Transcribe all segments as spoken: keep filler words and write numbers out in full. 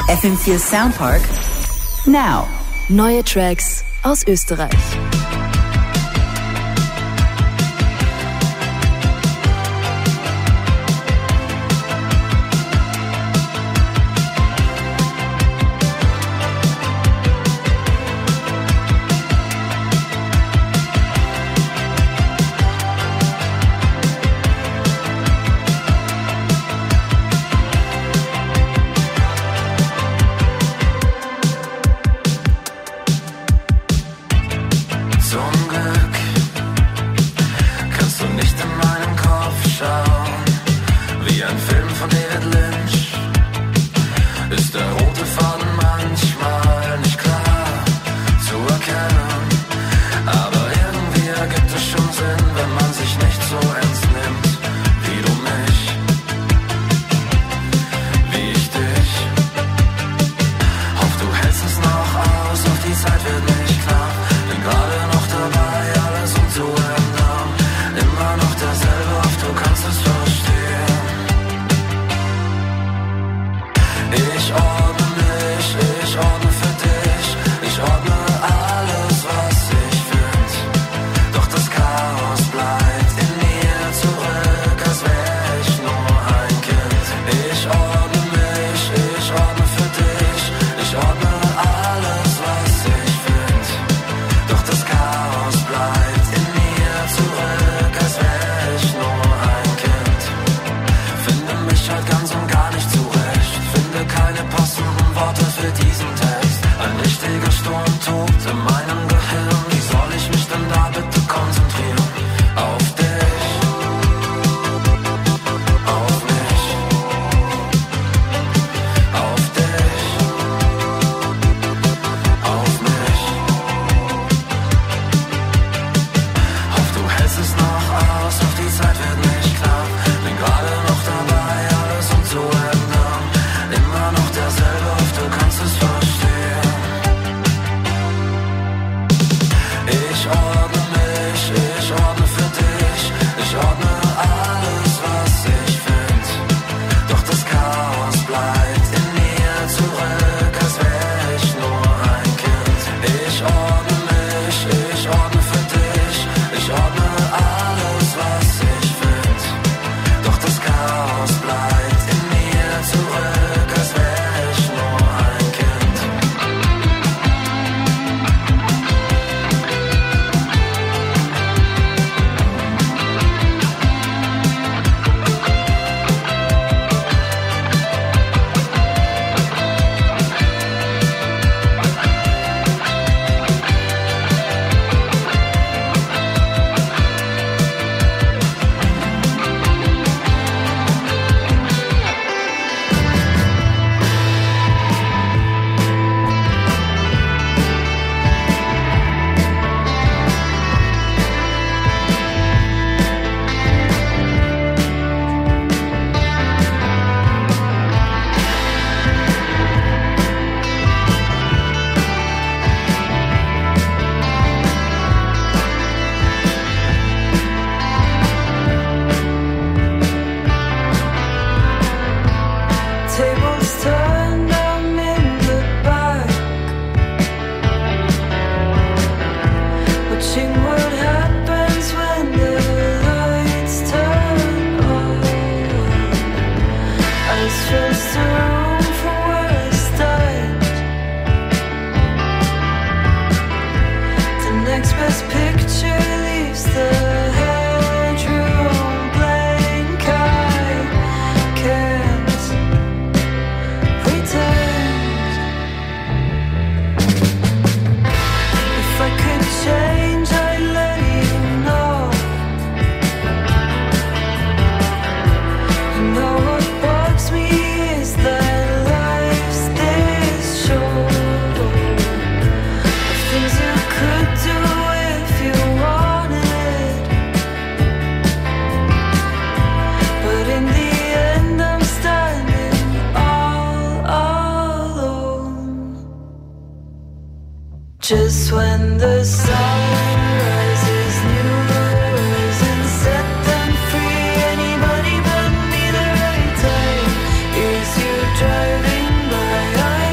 F M vier Soundpark. Now. Neue Tracks aus Österreich. Just when the sun rises new hours and set them free, anybody but me, the right time is you driving by. I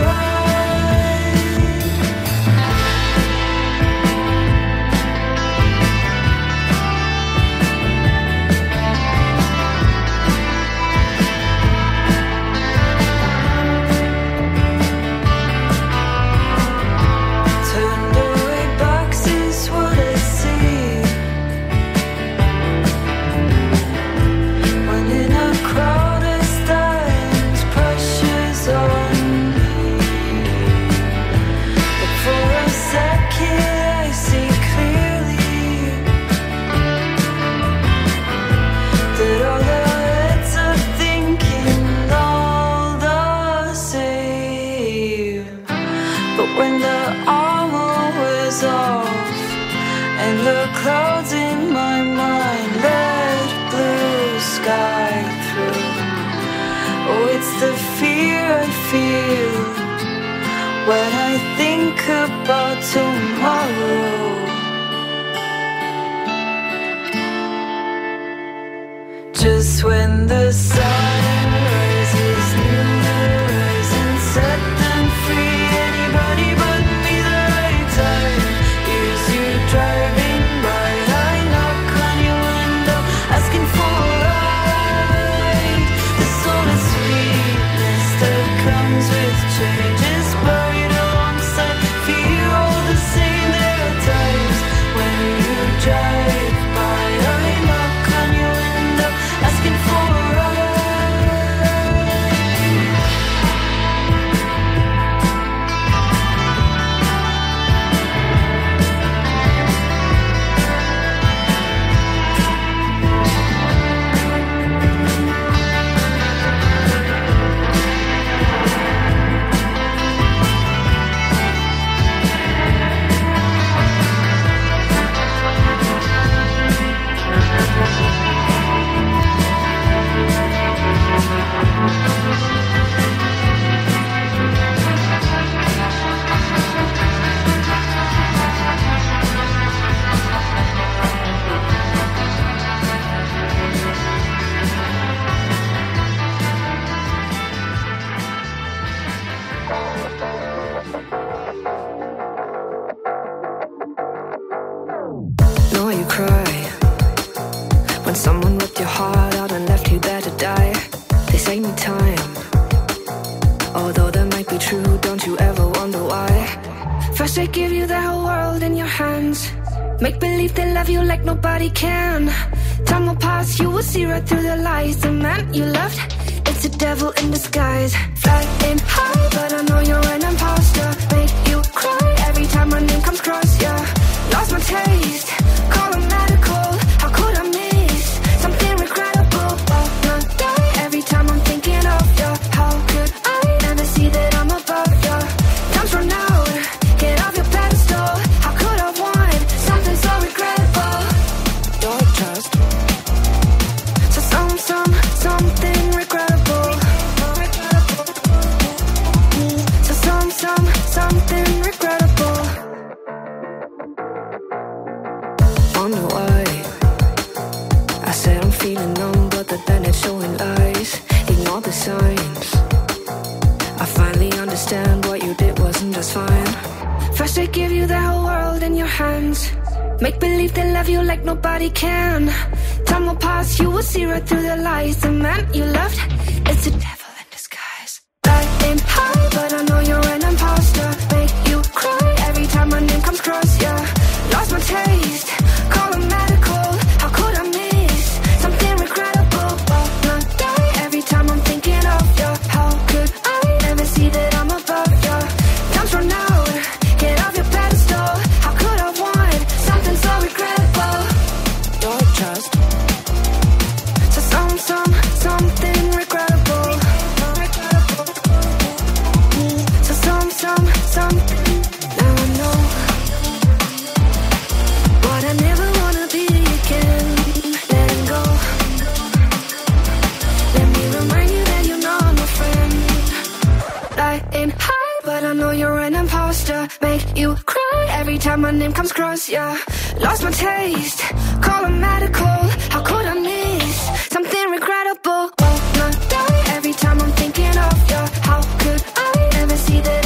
time my name comes across, yeah. Lost my taste, call it medical. How could I miss something regrettable? Oh, my God, every time I'm thinking of you. How could I never see that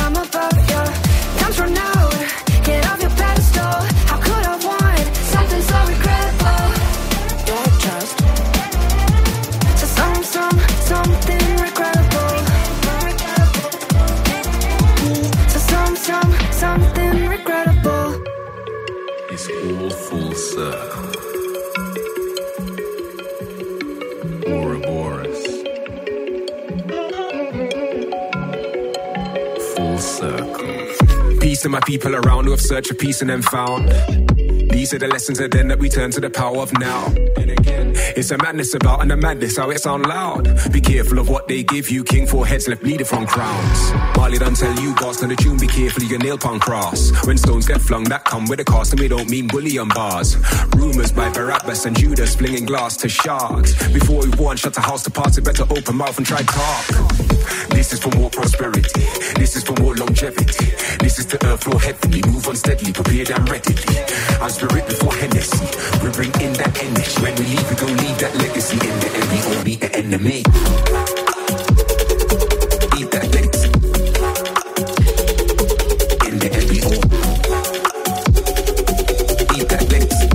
full circle. Peace to my people around who have searched for peace and then found. These are the lessons of then that we turn to the power of now. And again, it's a madness about and a madness how it sound loud. Be careful of what they give you, king four heads left bleeding from crowns. Marley done tell you, boss, on the tune, be careful of your nail punk cross. When stones get flung, that come with a cost, and we don't mean bullion bars. Rumours by Barabbas and Judas flinging glass to shards. Before we warn, shut the house to parts, it better open mouth and try talk. This is for more prosperity. This is for more longevity. This is the earth floor heavenly. Move on steadily, prepared and readily. I'm spirit before Hennessy. We bring in that energy. When we leave, we gon' leave that legacy. In the end, we gon' beat the enemy. Leave that legacy. In the end, we gon' leave that legacy.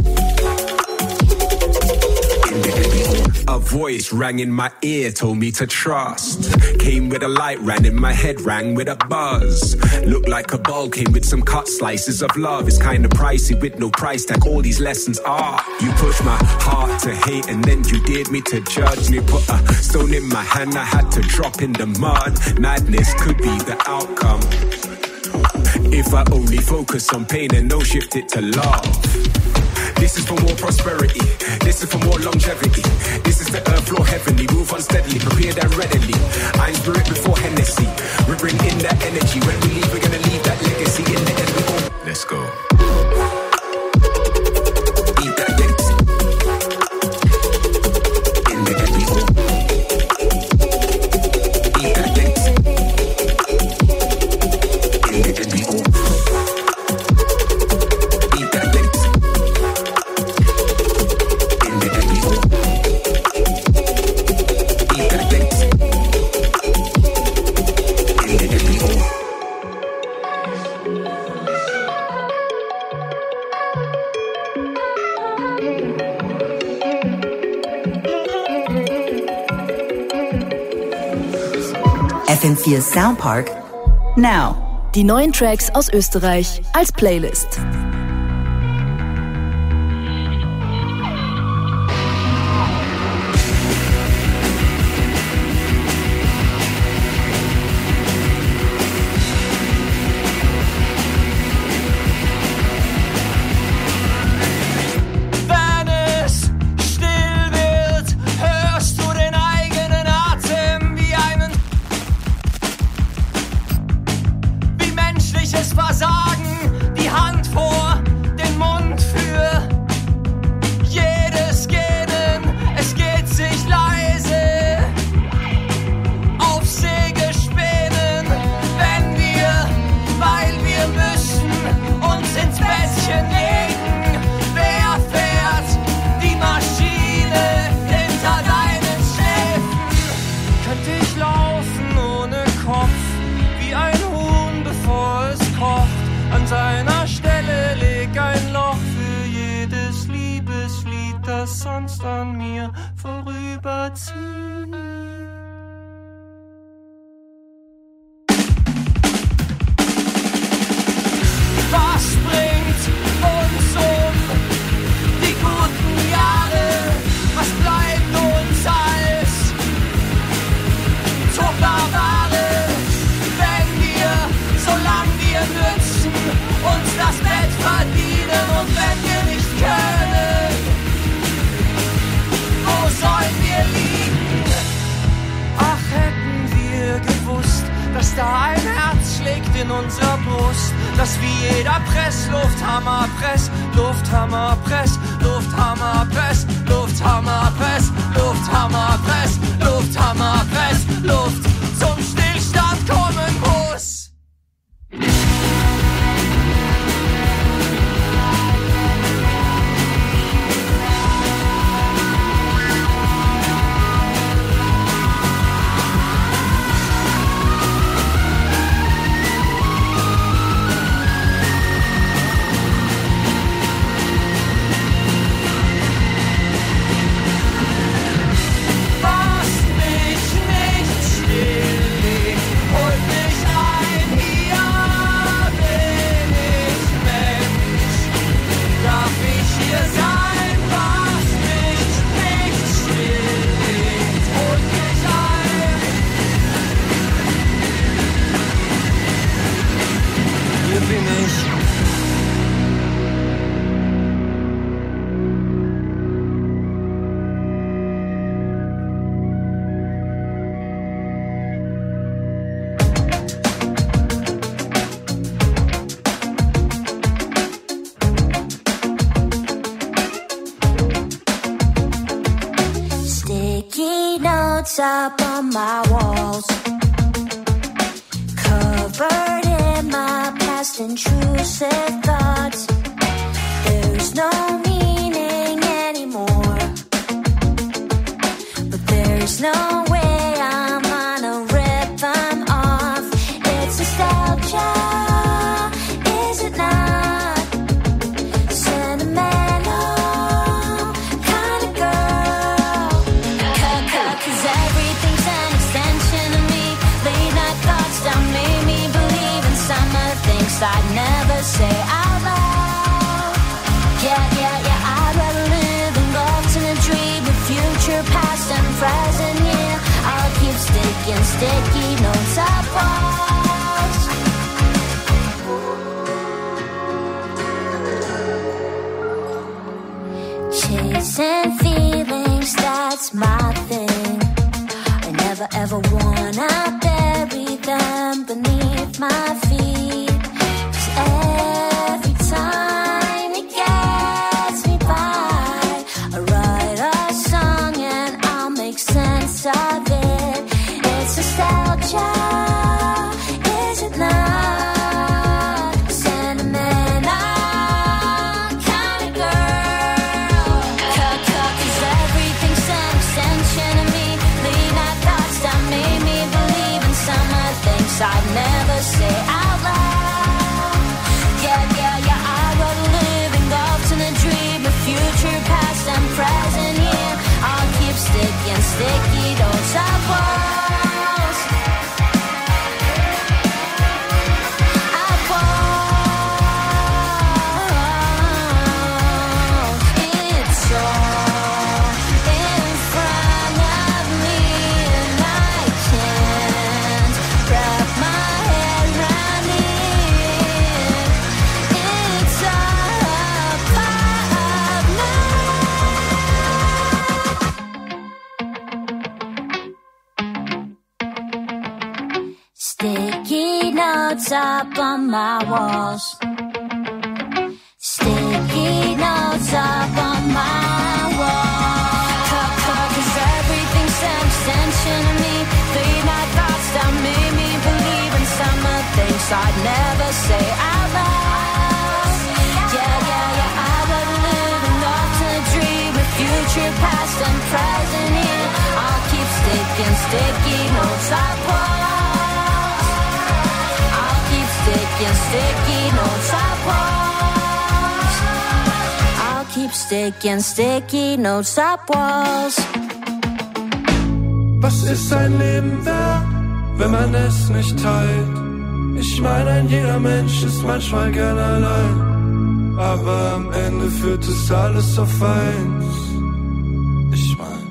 In the end, we gon'. A voice rang in my ear, told me to trust. Came with a light, ran in my head, rang with a buzz. Looked like a ball, came with some cut slices of love. It's kinda pricey with no price tag, all these lessons are. You pushed my heart to hate and then you dared me to judge. And you put a stone in my hand, I had to drop in the mud. Madness could be the outcome if I only focus on pain and don't shift it to love. This is for more prosperity. This is for more longevity. This is the earth floor heavenly. Move on steadily, prepared and readily. I'm spirit before Hennessy. We bring in that energy. When we leave, we're gonna leave that legacy in the end. We go. Let's go. Leave that legacy. In the end, we go. Leave that legacy. In the end, we go. F M vier Soundpark Now. Die neuen Tracks aus Österreich als Playlist. Versagen, die Hand vor den Mund für jedes Gähnen. Es geht sich leise auf Sägespänen, wenn wir, weil wir müssen, uns ins Bettchen legen. Wer fährt die Maschine hinter deinen Schläfen? Könnte ich laufen ohne Kopf, wie ein Huhn, bevor es kocht. An seiner Stelle leg ein Loch für jedes Liebeslied, das sonst an mir vorüberzieht. Was bringt uns um die guten Jahre? Was bleibt uns als Zuckerware, wenn wir, solange wir nützen, uns das Bett verdienen? Und wenn wir nicht können, wo sollen wir liegen? Ach, hätten wir gewusst, dass da ein Herz schlägt in unserer Brust, dass wie jeder Presslufthammer Press, Lufthammer Press, Lufthammer Press, Lufthammer Press, Lufthammer Press, Lufthammer Press, Luft zum Stillstand kommen muss. Was mich nicht notes up on my walls, covered in my past intrusive thoughts. There's no meaning anymore, but there's no way I'm gonna rip them off. It's nostalgia, is it not? Sentimental kind of girl. Cause everything's an extension of me. Late night thoughts that made me believe in summer things I'd never say out loud. Yeah, yeah, yeah, I'd rather live engulfed in a dream of future, past and present, yeah. I'll keep sticking sticky notes up walls. Chasing feelings, that's my thing. I never ever wanna bury them beneath my feet. 'Cause every time it gets me by, I write a song and I'll make sense of it. It's nostalgia, is it not? Sentimental kind of girl. 'Cause everything's an extension of me. Late night thoughts that made me believe in summer things I'd never say out loud. Yeah, yeah, yeah, I'd rather live engulfed in a dream of future, past and present, yeah. I'll keep sticking sticky notes up walls. Up walls. It's all in front of me and I can't wrap my head around it. It's all a part of me. Sticky notes up on my walls. Sticky notes up on my walls. 'Cause everything's an extension of me. Late night thoughts that made me believe in summer things I'd never say out loud. Yeah, yeah, yeah, I would live enough to dream of future, past and present, yeah. I'll keep sticking sticky notes up walls. I'll keep sticking sticky notes up walls. I'll keep sticking sticky notes up walls. Was ist ein Leben wert, wenn man es nicht teilt? Ich meine, ein jeder Mensch ist manchmal gern allein, aber am Ende führt es alles auf eins. Ich mein,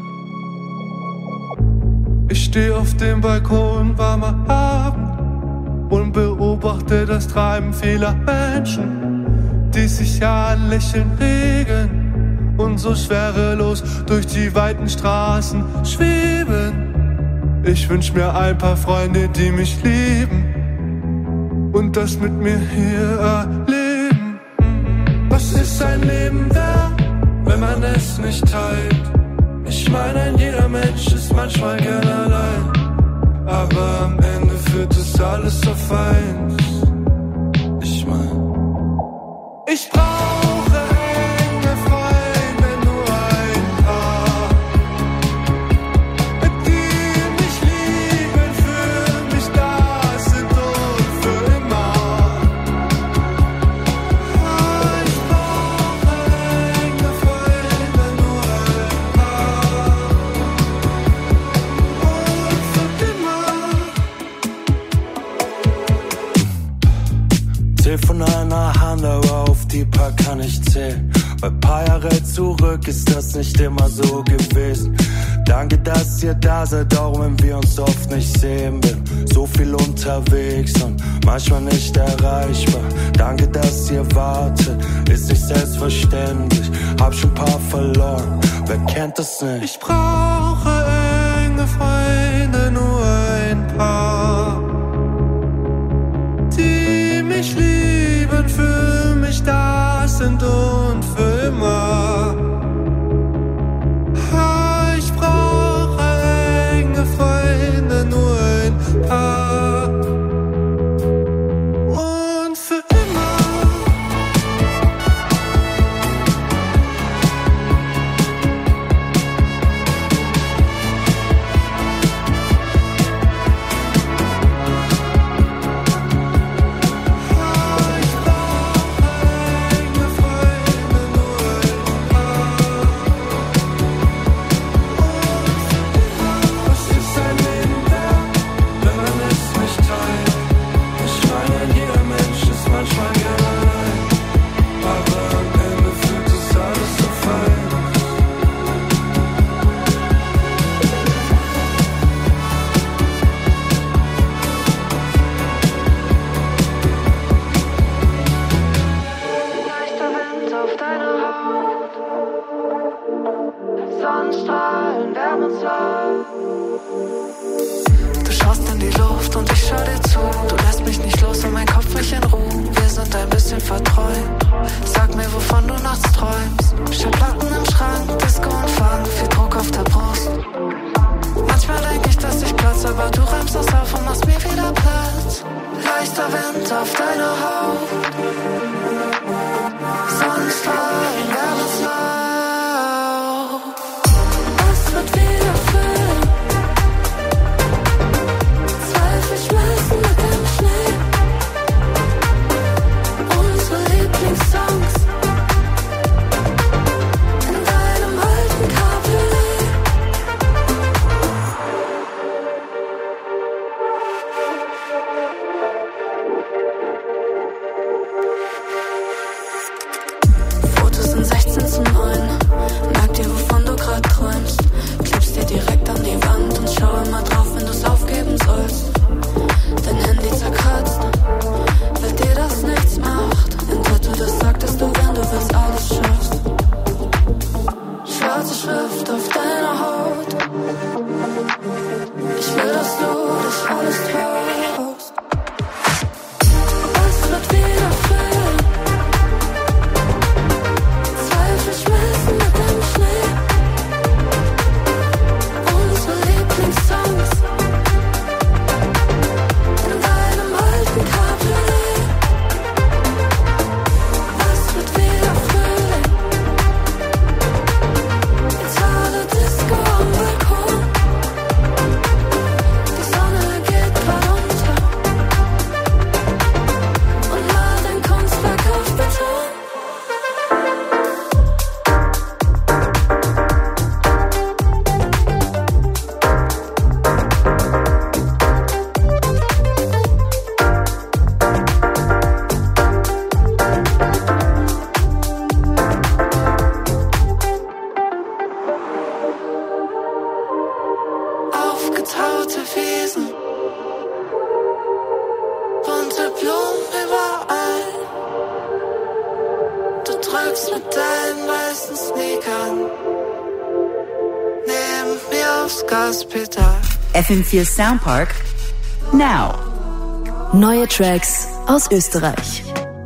ich steh auf dem Balkon, warmer Abend, und beobachte das Treiben vieler Menschen, die sich ja an Lächeln regen und so schwerelos durch die weiten Straßen schweben. Ich wünsch mir ein paar Freunde, die mich lieben und das mit mir hier erleben. Was ist ein Leben wert, wenn man es nicht teilt? Ich meine, ein jeder Mensch ist manchmal gern allein, aber am Ende führt es alles auf eins. Ich mein, ich brauche enge Freunde, nur ein paar, die mich lieben, für mich da sind und für immer. Ich brauche enge Freunde, nur ein paar, und für immer. Zähl von einer Hand, aber auf die paar kann ich zählen. Weil paar Jahre zurück ist das nicht immer so gewesen. Danke, dass ihr da seid, auch wenn wir uns oft nicht sehen. Bin so viel unterwegs und manchmal nicht erreichbar. Danke, dass ihr wartet, ist nicht selbstverständlich. Hab schon paar verloren, wer kennt das nicht? Ich brauche enge Freunde, nur ein paar, die mich lieben, für mich da sind und für immer. Ich brauche enge mich in Ruhe, wir sind ein bisschen verträumt. Sag mir, wovon du nachts träumst. Schallplatten im Schrank, Disco und Funk, viel Druck auf der Brust. Manchmal denk ich, dass ich platz, aber du räumst das auf und machst mir wieder Platz. Leichter Wind auf deiner Haut, Sonnenstrahlen werden laut. Es wird wieder füllen, Zweifel schmeißen mit dem Schnee. Unsere Lieblingssongs in deinem alten Cabriolet. Fotos sind sechzehn zu neun. Merk dir, wovon du grad träumst. Klebst dir direkt an die Wand und schau immer drauf, wenn du's aufgeben sollst. Dein Handy zerkratzt, weil dir das nichts macht. Ein Tattoo, das sagt, dass du, wenn du willst, alles schaffst. Schwarze Schrift auf deiner Haut. Ich will, dass du das alles traust. Es wird wieder füllen, Zweifel schmeißen mit dem Schnee. Unsere Lieblingssongs in deinem alten Cabriolet. Es wird wieder Frühling, Gitarre, Disco am Balkon. Die Sonne geht grad unter und malt ein Kunstwerk auf Beton. Aufgetaute Wiesen, bunte Blumen überall. Du drückst mit deinen weißen Sneakern neben mir aufs Gaspedal. F M vier Soundpark. Now. Neue Tracks aus Österreich.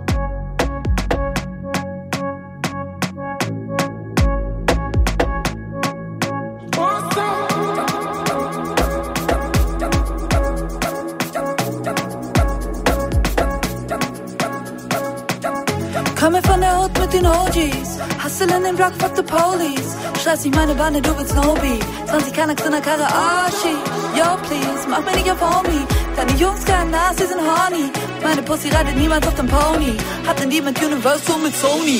Komme von der Hut mit den O Gs, Hustle in den Block, fuck the police. Scheiß nicht meine Bande, du willst no beat. zwanzig Kanaks in der Karre, Arschie. Yo, please, mach mir nicht auf Homie. Deine Jungs keinen Nas, die sind horny. Meine Pussy reitet niemals auf dem Pony. Hat den Deal mit Universal mit Sony.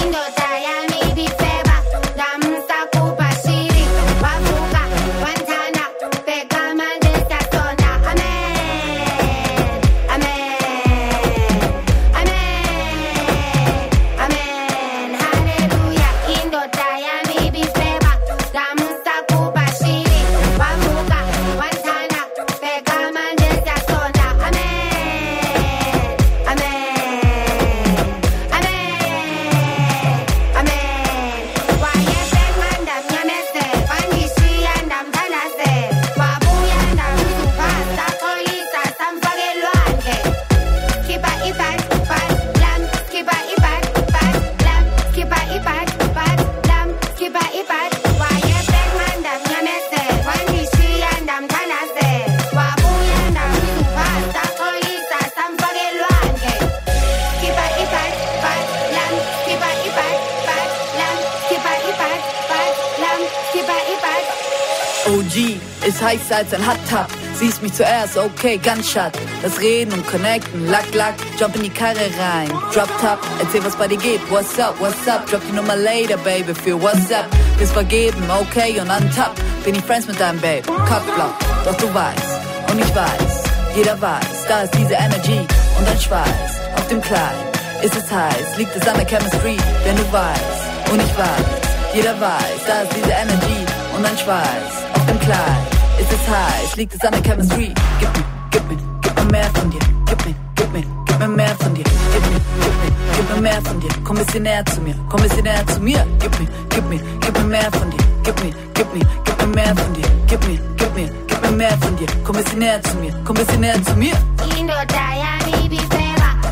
O G ist heißer als ein Hot-Top. Siehst mich zuerst, okay, Gunshot. Das Reden und Connecten, Lack, Lack. Jump in die Karre rein, Drop Top. Erzähl, was bei dir geht, what's up, what's up. Drop die Nummer later, baby, für what's up. Bis vergeben, okay, und on top bin ich Friends mit deinem Babe, Cockblock. Doch du weißt, und ich weiß, jeder weiß, da ist diese Energy und ein Schweiß. Auf dem Kleid ist es heiß, liegt es an der Chemistry, denn du weißt, und ich weiß, jeder weiß, da ist diese Energy und ein Schweiß. Auf dem Kleid ist es heiß, liegt es an der Chemistry. Gib mir, gib mir, gib mir mehr von dir. Gib mir, gib mir, gib mir mehr von dir. Gib mir, gib mir, gib mir mehr von dir. Komm bisschen näher zu mir, komm bisschen näher zu mir. Gib mir, gib mir, gib mir mehr von dir. Gib mir, gib mir, gib mir mehr von dir. Gib mir, gib mir, gib mir mehr von dir. Komm bisschen näher zu mir, komm bisschen näher zu mir. Indo Miami Bifera,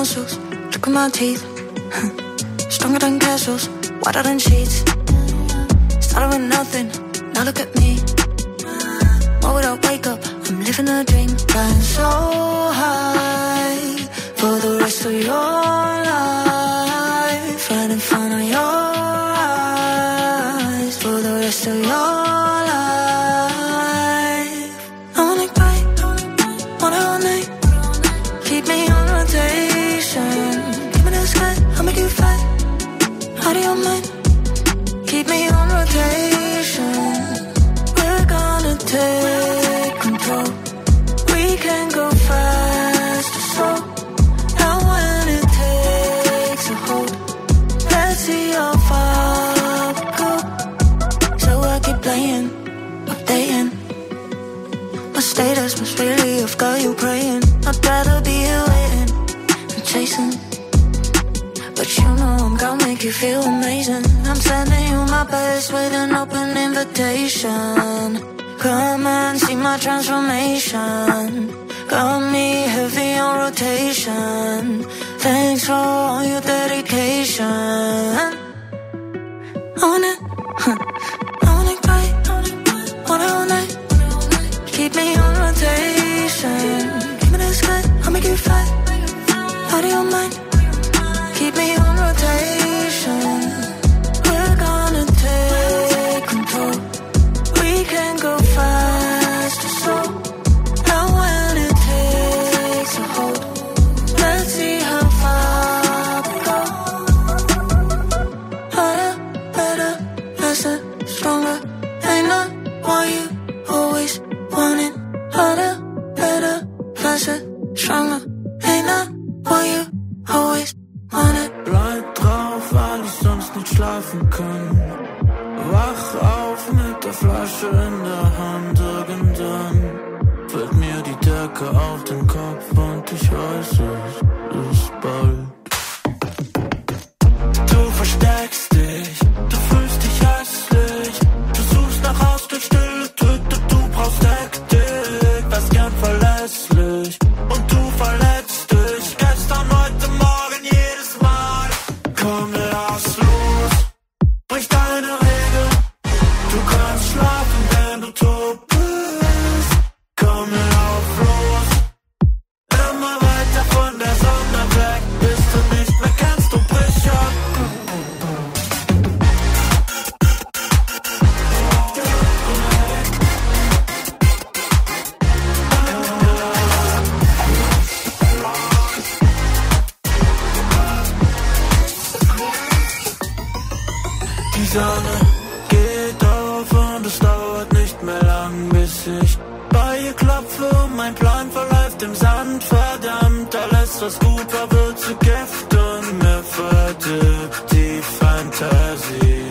muscles, look at my teeth. Stronger than castles, whiter than sheets. Started with nothing, now look at me. Why would I wake up? I'm living a dream. Flying so high for the rest of your life. Right in front of your eyes for the rest of your life. I wanna bite, wanna all night. Keep me on rotation. Give me the sky, I'll make you fly. Out of your mind. Keep me on rotation. We're gonna take control. We can go fast or slow. And when it takes a hold, let's see how far we go. So I keep playing, updating my status must really have got you praying. I'd rather be here waiting and chasing, but you know I'm gonna make you feel amazing. I'm sending you my best with an open invitation. Come and see my transformation. Got me heavy on rotation. Thanks for all your dedication. I want it, huh. I want it right, want it all night. Keep me on rotation. Give me the sky, I'll make you fly. Out of your mind. Keep me on rotation. We're gonna take control. We can go fast or slow. And when it takes a hold, let's see how far we go. Harder, better, faster, stronger. Ain't not what you always wanted. Harder, better, faster, stronger. Ain't not what you always wanted. Bleib drauf, weil ich sonst nicht schlafen kann. Wach auf mit der Flasche in der Hand. Irgendwann fällt mir die Decke auf den Kopf und ich weiß, es ist bald. Du versteckst dich, du fühlst dich hässlich. Du suchst nach Ausdruck, Stille, Töte, du brauchst Hektik. Wärst gern verlässlich und du verletzt dich. Gestern, heute, morgen, jedes Mal. Komm, lass los, brich deine Regeln. Du kannst schlafen, wenn du tot bist. Komm, lauf los, immer weiter von der Sonne weg. Bis du nicht mehr kannst, du brich ab. Die Sonne geht auf und es dauert nicht mehr lang, bis ich bei ihr klopfe und mein Plan verläuft im Sand. Verdammt, alles was gut war wird zu Gift und mir verdirbt die Fantasie.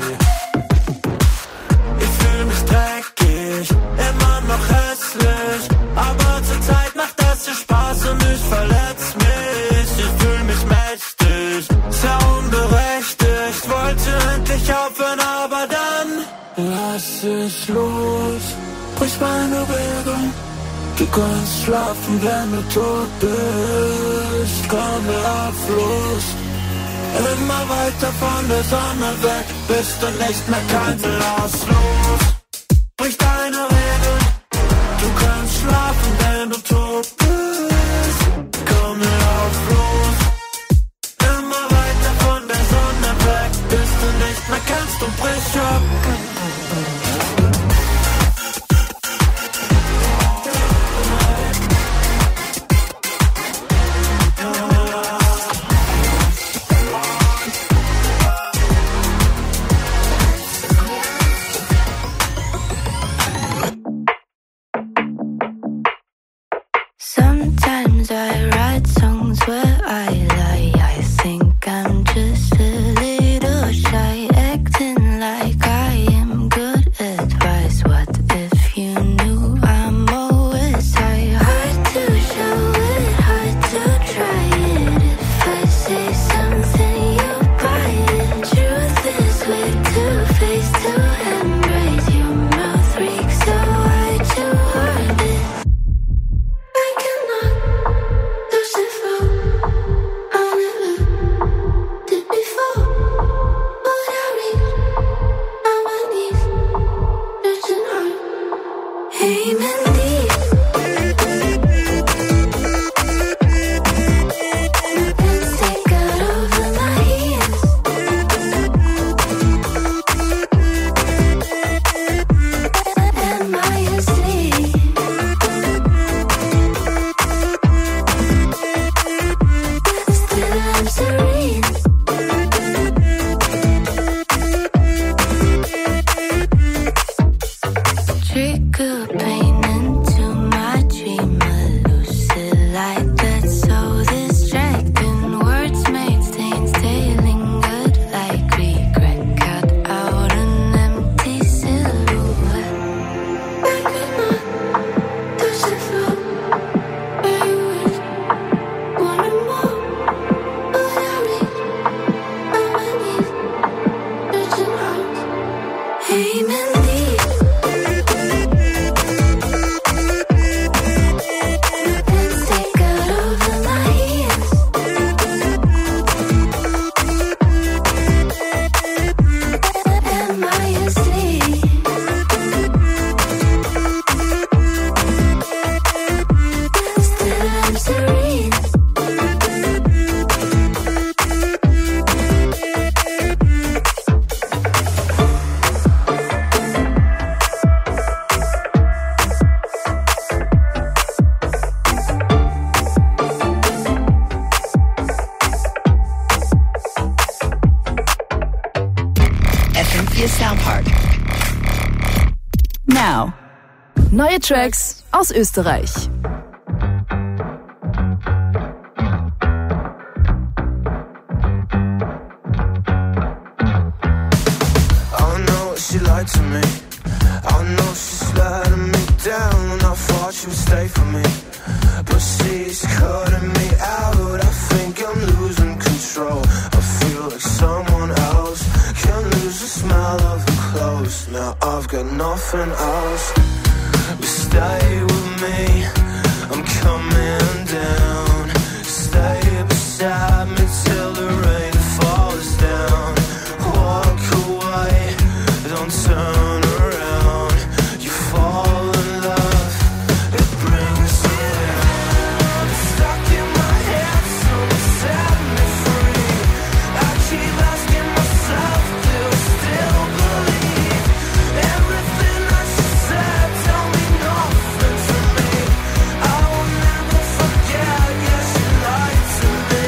Ich fühl mich dreckig, immer noch hässlich, aber zur Zeit macht das hier Spaß und ich verletz mich. Ich fühl mich mächtig, sehr unberechtigt, wollte endlich aufhören, aber dann lass ich los, brich meine Regeln. Du kannst schlafen, wenn du tot bist. Komm, lauf los, immer weiter von der Sonne weg, bis du nicht mehr kannst. Lass los, brich deine Regeln. Du kannst schlafen, wenn du tot bist. Komm, lauf los, immer weiter von der Sonne weg, bis du nicht mehr kannst und brich ab. Sometimes I write songs where I lie. I think I'm just a little shy, acting like I am good advice. What if you knew I'm always high? Hard to show it, hard to try it. If I say something, you buy it. Truth is way too face to embrace. Your mouth reeks, so I too hard it. I cannot lose it. Now. Neue Tracks aus Österreich. She lied to me. I know she's letting me down. I thought she would stay for me, but she's cutting me out. I think I'm losing control. I feel like someone else. Can't lose the smell of her clothes. Now I've got nothing else. But stay with me, I'm coming down. Stay beside me till the rain falls down. Walk away, don't turn around. You fall in love, it brings you down. I'm stuck in my head, someone set me free. I keep asking myself, do I still believe everything that she said? Tell me nothing to me. I will never forget, yeah, she lied to me.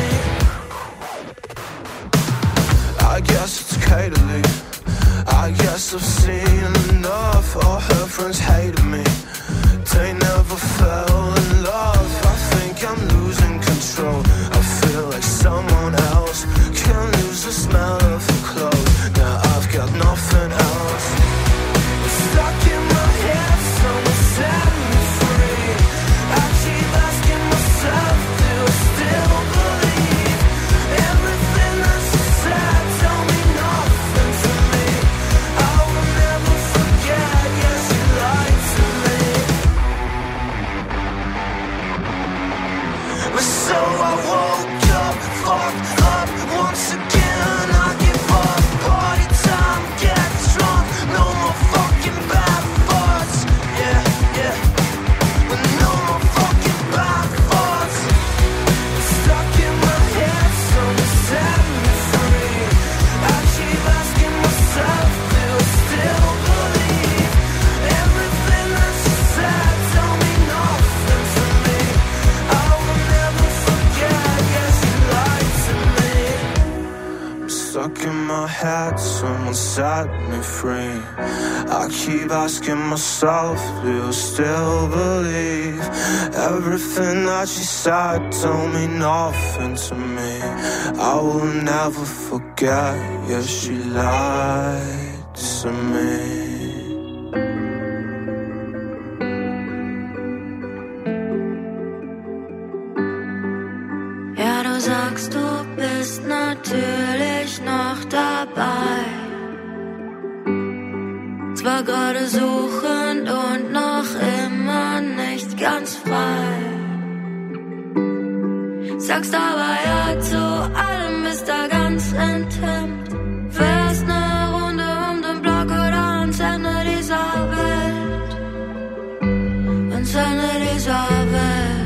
I guess it's okay to leave. I guess I've seen enough. All her friends hated me. They never fell in love. I think I'm losing control. I feel like someone else. Can't lose the smell of her clothes. Now I've got nothing else. Stuck in my head, someone set me free. I keep asking myself, do I still believe everything that she said? Tell me nothing to me. I will never forget, yeah, she lied to me. But so I woke up, fucked up once again. I give up, party time, get drunk. No more fucking bad thoughts, yeah, yeah. But no more fucking bad thoughts. Stuck in my head, someone set me free. I keep asking myself, do I still believe everything that she said? Tell me nothing to me. I will never forget, yeah, she lied to me. I'm stuck in my head, someone set me free. I keep asking myself, do I still believe everything that she said? Tell me nothing to me. I will never forget, yeah, she lied to me. Ja, du sagst, du bist natürlich noch dabei. Zwar gerade suchend und noch immer nicht ganz frei. Sagst aber ja zu allem, bist da ganz enthemmt. Fährst ne Runde um den Block oder ans Ende dieser Welt. Ende dieser Welt.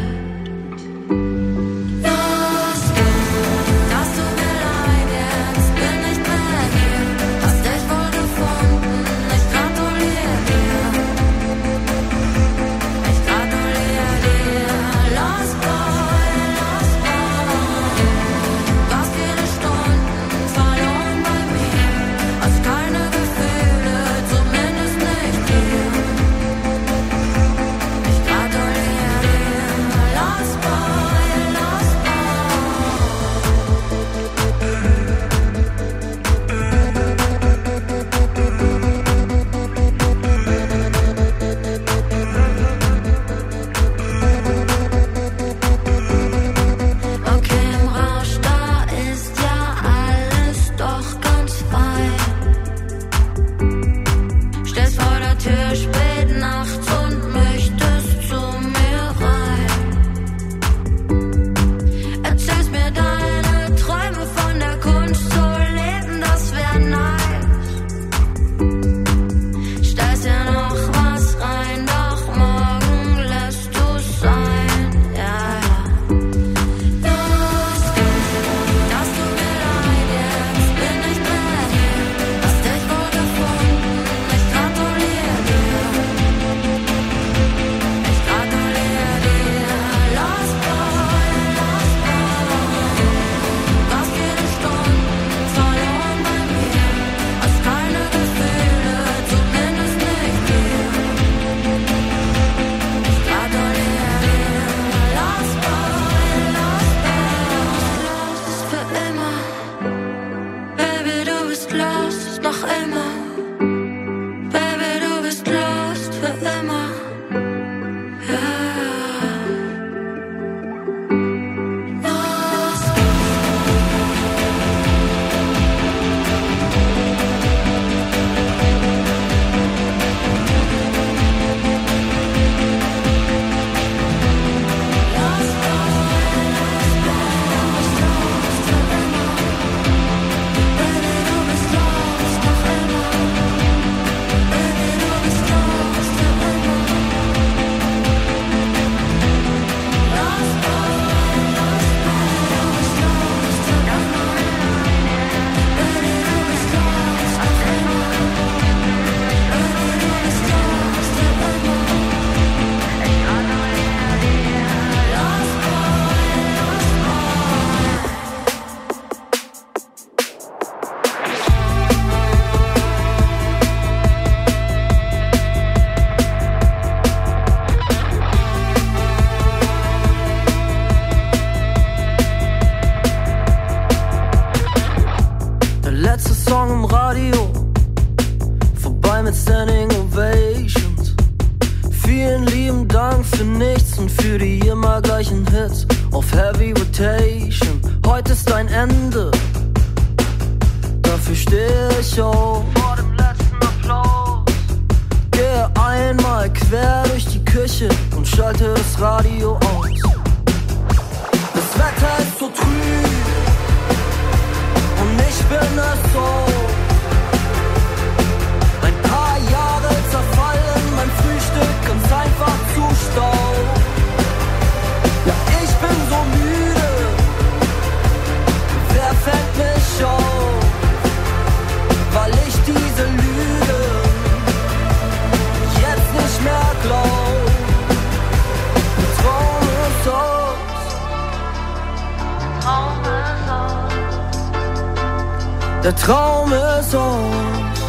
Der Traum ist aus.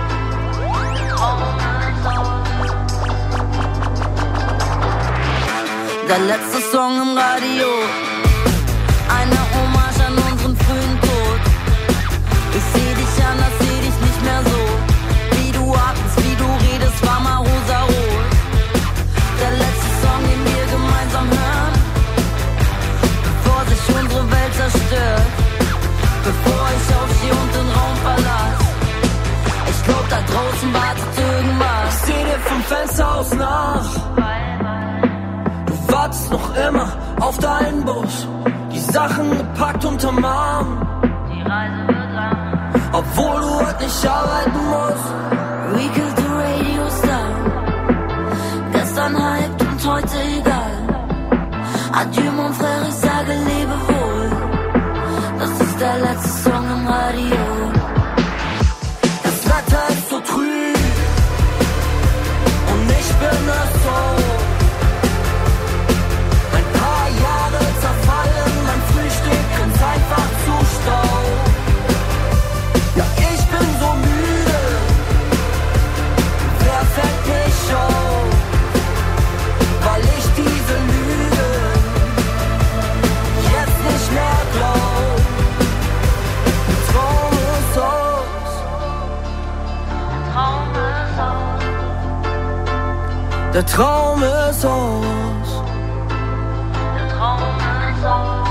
Der letzte Song im Radio, eine Hommage an unseren frühen Tod. Ich seh dich anders, seh dich nicht mehr so. Wie du atmest, wie du redest, war mal rosarot. Der letzte Song, den wir gemeinsam hören, bevor sich unsere Welt zerstört. Bevor ich aufstehe und den Raum verlasse. Ich glaub, da draußen wartet irgendwas. Ich seh dir vom Fenster aus nach. Du wartest noch immer auf deinen Bus. Die Sachen gepackt unterm Arm. Die Reise wird lang. Obwohl du heute nicht arbeiten musst. We killed the radio star. Gestern hyped und heute heute egal. Adieu mon frère, ich sage Lebewohl. Das ist der letzte Song im Radio. Das Wetter ist so trüb und ich bin es so. Ein paar Jahre zerfallen, mein Frühstück ist einfach zu Stau. Ja, ich bin so müde, wer fällt mich auf, weil ich diese Lüge jetzt nicht mehr glaub. Der Traum ist aus, der Traum ist aus, der Traum ist aus.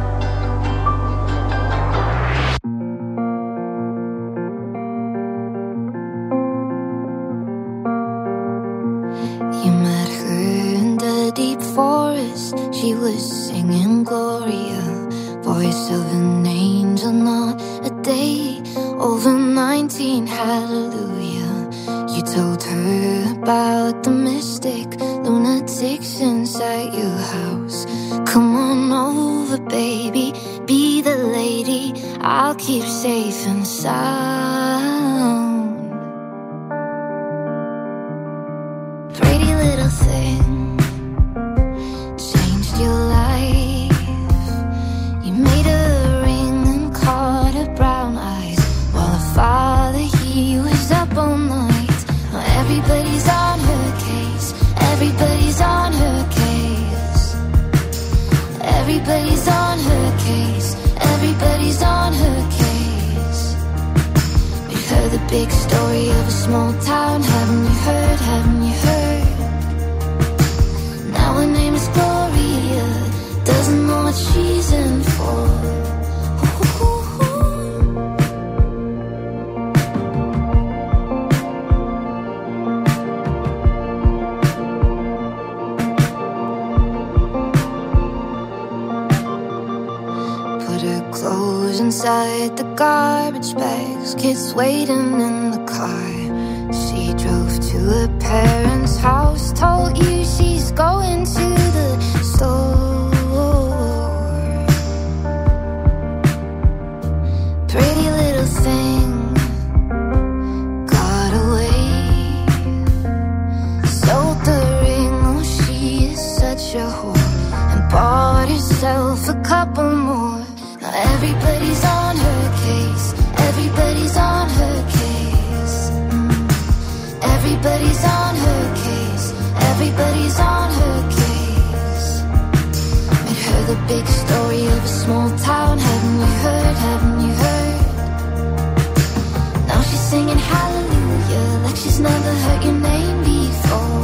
You met her in the deep forest. She was singing Gloria, voice of an angel, not a day over nineteen. Hallelujah. You told her about the mystic lunatics inside your house. Come on over, baby, be the lady I'll keep safe and sound. Pretty little thing changed your life. You made a ring and caught her brown eyes, while her father, he was up all night. Now everybody's on her case, everybody's on her case. Everybody's on her case, everybody's on her case. We heard the big story of a small town. Haven't you heard, haven't you heard? Now her name is Gloria, doesn't know what she's in for. Put her clothes inside the garbage bags, kids waiting in the car. She drove to her parents' house, told you she's going to the store. Pretty little thing got away, sold the ring, oh she is such a whore, and bought herself a couple more. Now everybody's on her case, everybody's on her case. Everybody's on her case, everybody's on her case. Made her the big story of a small town. Haven't you heard, haven't you heard? Now she's singing hallelujah like she's never heard your name before.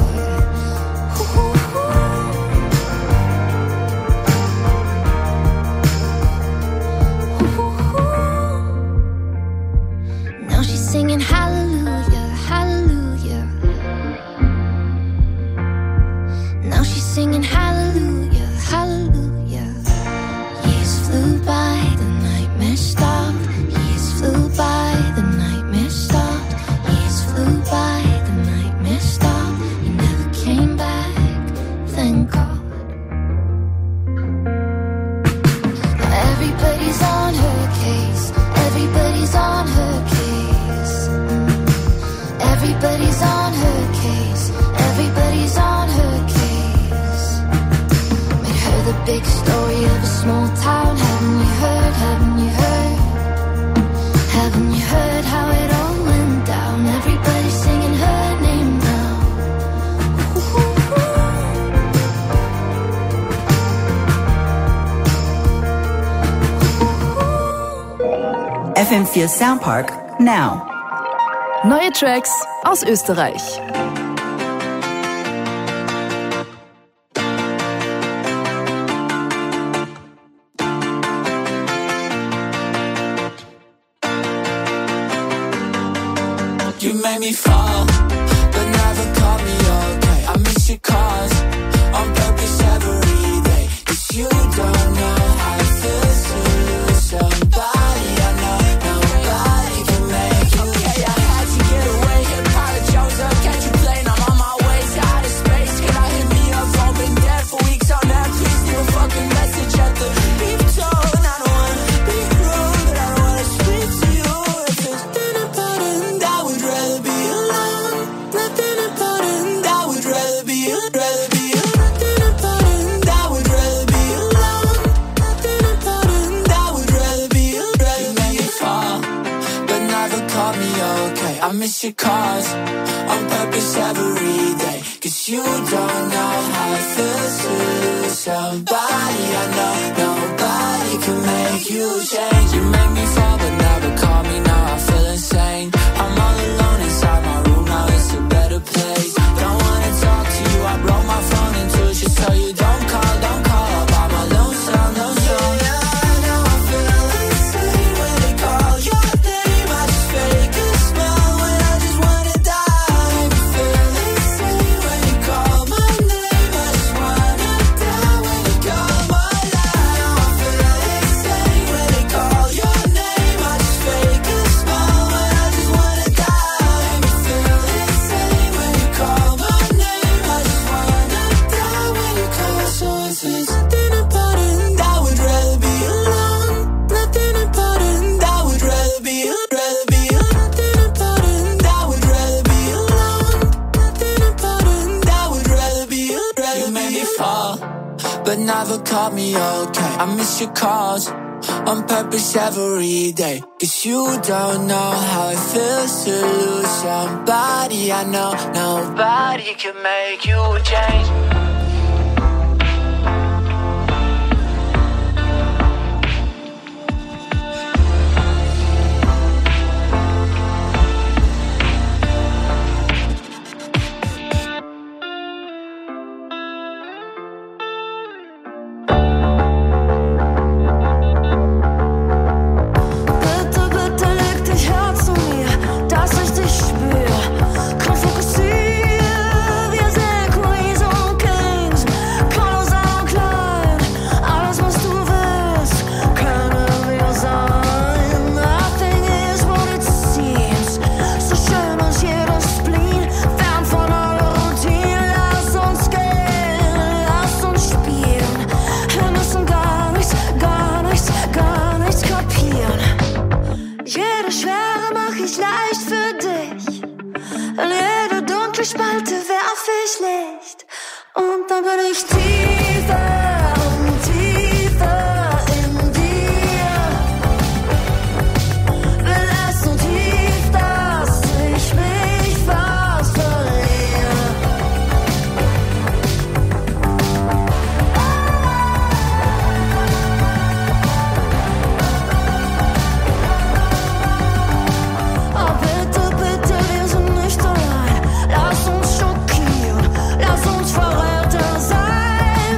Now she's singing hallelujah, hallelujah. Now she's singing hallelujah, hallelujah. Years flew by, the nightmare stopped. Years flew by, the nightmare stopped. Years flew by, the nightmare stopped. You never came back, thank God. Now everybody's on her case, everybody's on her case. Everybody's on her case, everybody's on her case. Made her the big story of a small town. Haven't you heard, haven't you heard? Haven't you heard how it all went down? Everybody's singing her name now. F M vier Soundpark, now. Neue Tracks aus Österreich. You made me fall, but never caught me okay. I miss your calls on purpose every day. 'Cause you don't know how it feels to lose somebody I know. Nobody can make you. Okay, I had to get away, apologize up. Can't you play? Now I'm on my way to outer space. Can I hit me up, roll me miss your calls on purpose every day. Cause you don't know how it feels to lose somebody I know. Nobody can make you change. You make me fall but never call me, now I feel insane. I'm all alone inside my room, now it's a better place. Don't wanna talk to you, I blow my phone into just tell you don't call, don't call. All by my lonesome, lonesome. Yeah, I know I feel insane when they call your name. I just fake a smile when I just wanna die. Make me feel insane when you call my name. I just wanna die when you call my line. I feel insane when they call your name. I just fake a smile when I just wanna die. Make me feel insane when you call my name. I just wanna die when you call. So if there's nothing important, I would rather be alone. Nothing important, I would rather be, rather be nothing important, I would rather be alone. Nothing important, I would rather be, rather you made me fall, but never caught me okay. I miss your calls on purpose every day. Cause you don't know how it feels to lose somebody I know. Nobody can make you change. Bitte, bitte leg dich her zu mir, dass ich dich spür. Komm, fokussier, wir sind Queens und Kings. Groß und klein, alles was du willst, können wir sein. Nothing is what it seems. So schön ist jeder Spleen, fern von aller Routine. Lass uns gehen, lass uns spielen. Wir müssen gar nichts, gar nichts, gar nichts kapieren. Jede Schwere mach ich leicht für dich. In jede dunkle Spalte werf ich Licht. Und dann bin ich tiefer und tiefer in dir. Will es so tief, dass ich mich fast verliere. Oh, bitte, bitte, wir sind nicht allein. Lass uns schockieren, lass uns Verräter sein.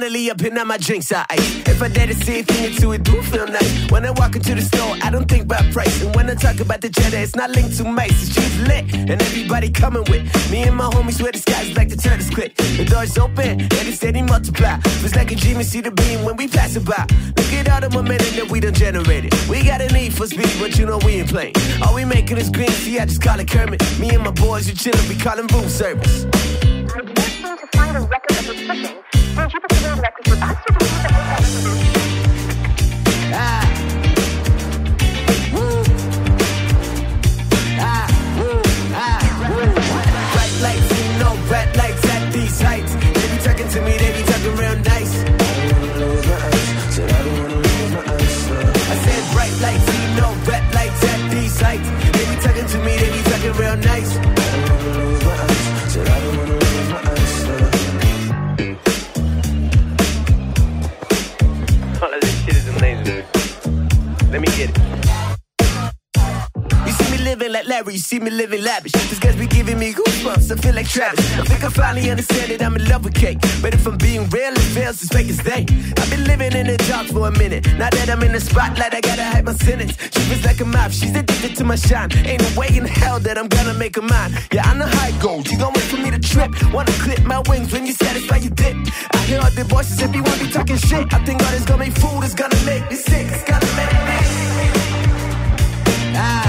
finally up in on my drinks, I ice. If I dare to say a thing or two, it do feel nice. When I walk into the store, I don't think about price. And when I talk about the cheddar, it's not linked to mice. It's just lit, and everybody coming with me and my homies swear the skies like the turtles click. The doors open, and it's steady multiply. It's like a dream and see the beam when we pass it by. Look at all the momentum that we done generated. We got a need for speed, but you know we ain't playing. All we making is green, see I just call it Kermit. Me and my boys, you chillin', we callin' room service. I can't seem to find a record of the pushing. Did you put the record with us or did you put the Ah. Woo. Ah. Woo. Ah. Woo. Bright lights, you know, bright lights at these heights. They be talking to me, they be talking real nice. I don't wanna lose my eyes. Said I don't wanna lose my eyes. I said bright lights, you know, bright lights at these heights. They be talking to me, they be talking real nice. I don't wanna lose my eyes. Said I don't wanna lose my eyes. All of this shit is amazing. Let me get it. You see me living like Larry, you see me living lavish. These guys be giving me goosebumps, I feel like Travis. I think I finally understand that I'm in love with cake. But if I'm being real, it feels as fake as they. I've been living in the dark for a minute. Now that I'm in the spotlight, I gotta hide my sentence. She feels like a mouth, she's addicted to my shine. Ain't no way in hell that I'm gonna make her mine. Yeah, I know how it goes, you gon' wait for me to trip. Wanna clip my wings when you satisfy your dip. I hear all the voices, everyone be talking shit. I think all this gonna make food, is gonna make me sick. It's gonna make me Ah.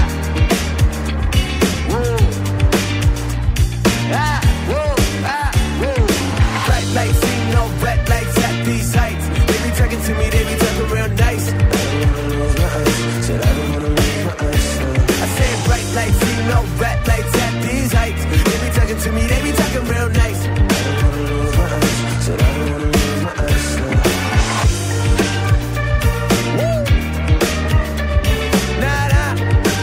Ah, whoa, ah, whoa. Bright lights, see no red lights at these heights. They be talking to me, they be talking real nice. I don't wanna lose my eyes. Said I don't wanna lose my eyes. I said bright lights, see no red lights at these heights. They be talking to me, they be talking real nice. I don't wanna lose my eyes. Said I don't wanna lose my eyes. Woo. Nah, nah.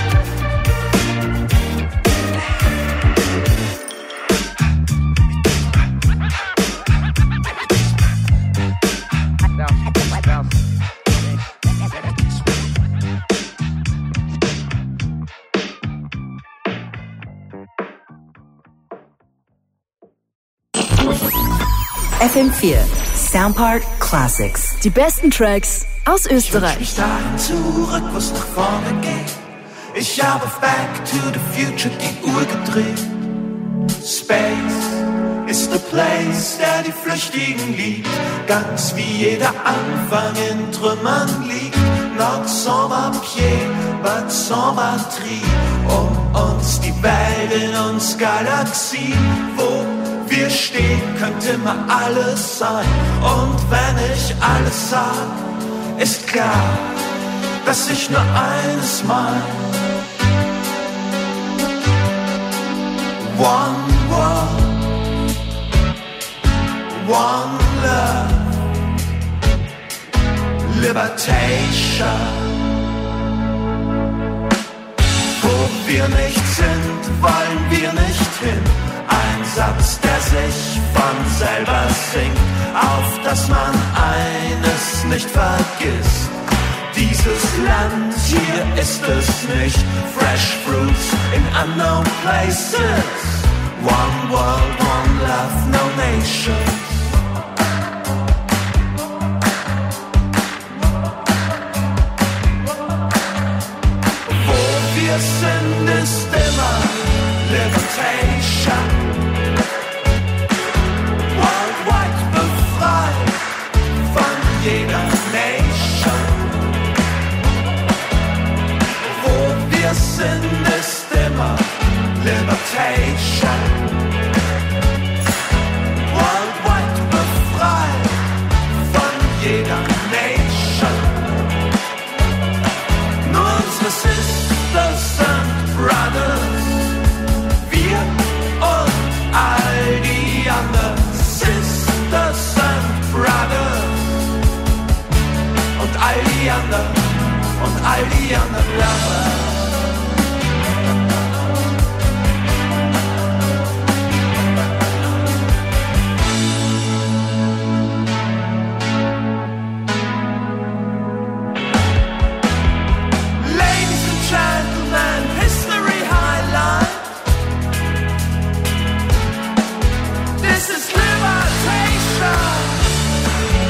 F M vier Soundpark Classics. Die besten Tracks aus Österreich. Ich dahin zurück, wo's nach vorne geht. Ich habe Back to the Future die Uhr gedreht. Space ist the place, der die Flüchtigen liebt. Ganz wie jeder Anfang in Trümmern liegt. Not sans papier, but sans batterie. Um uns die Welt in uns Galaxie, wo wir stehen, könnte immer alles sein. Und wenn ich alles sag, ist klar, dass ich nur eines mein. One world, one love, Libertation. Wo wir nicht sind, wollen wir nicht hin. Ein Satz, der sich von selber singt, auf dass man eines nicht vergisst. Dieses Land hier ist es nicht. Fresh fruits in unknown places. One world, one love, no nations. Wo wir sind, ist immer Libertation. Worldwide befreit von jeder Nation. Wo wir sind, ist immer Libertation. Worldwide befreit von jeder Nation. Nur unsere Sisters and Brothers, wir und all die anderen. Sisters and Brothers und all die anderen und all die anderen Lover. Ladies and gentlemen, history highlight. This is libertation.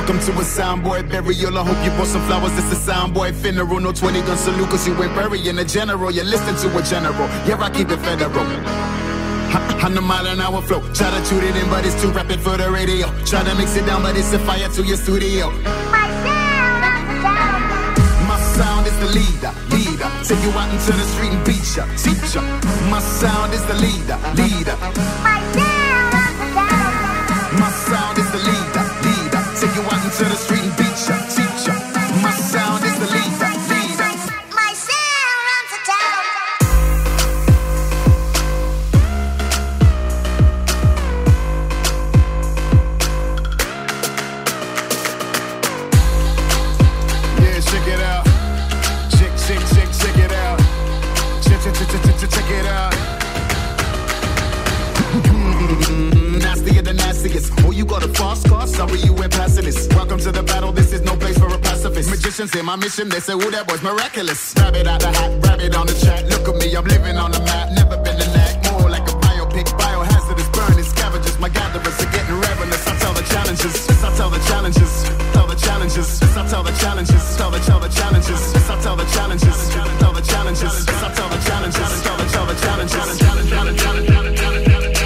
Welcome to a soundboy burial. I hope you brought some flowers. This is a soundboy funeral. No twenty gun salute, cause you ain't burying a general. You listen to a general. Yeah, I keep it federal. On the mile an hour flow. Try to shoot it in, but it's too rapid for the radio. Try to mix it down, but it's a fire to your studio. My sound, My sound is the leader, leader. Take you out into the street and beat ya, teach ya. My sound is the leader, leader. My sound, My sound is the leader, leader. Take you out into the street and beat ya, teach ya. My sound is the leader, leader. My sound runs the town. Yeah, check it out. Check, check, check, check it out. Check, check, check, check, check, check it out. Nastier than nastiest. Oh, you got a fast car? Sorry, you went past this. Welcome to the battle. This is no place for a pacifist. Magicians in my mission. They say, oh, that boy's miraculous. Grab it out the hat, grab it on the track. Look at me, I'm living on the map. Never been a knack. More like a biopic. Biohazardous, burning scavengers. My gatherers are getting ravenous. I tell the challenges. Yes, I tell the challenges. Tell the challenges. Yes, I tell the challenges. Tell the tell the challenges. Yes, I tell the challenges. Tell the challenges. Yes, I tell the challenges. Tell the tell the challenges. Challenge, challenge, challenge, challenge, challenge.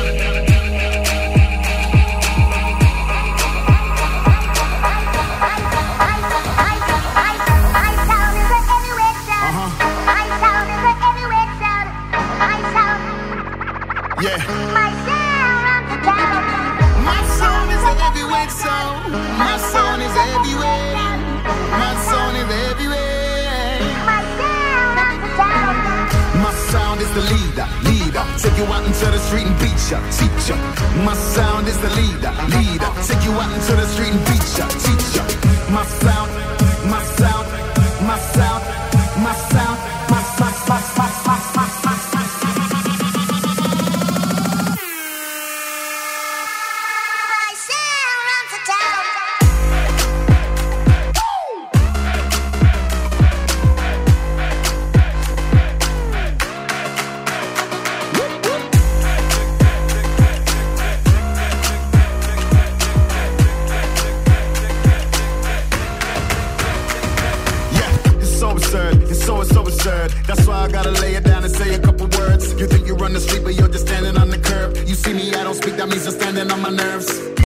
Yeah. My sound runs the town. My sound is a heavyweight sound. My sound is everywhere. My sound is everywhere. My sound runs the town. My sound is the leader, leader. Take you out into the street and beat ya, teach ya. My sound is the leader, leader. Take you out into the street and beat ya, teach ya. My sound, my sound, my sound, my sound, my sound, my sound, my sound, my sound. That's why I gotta lay it down and say a couple words. You think you run the street, but you're just standing on the curb. You see me, I don't speak, that means I'm standing on my nerves.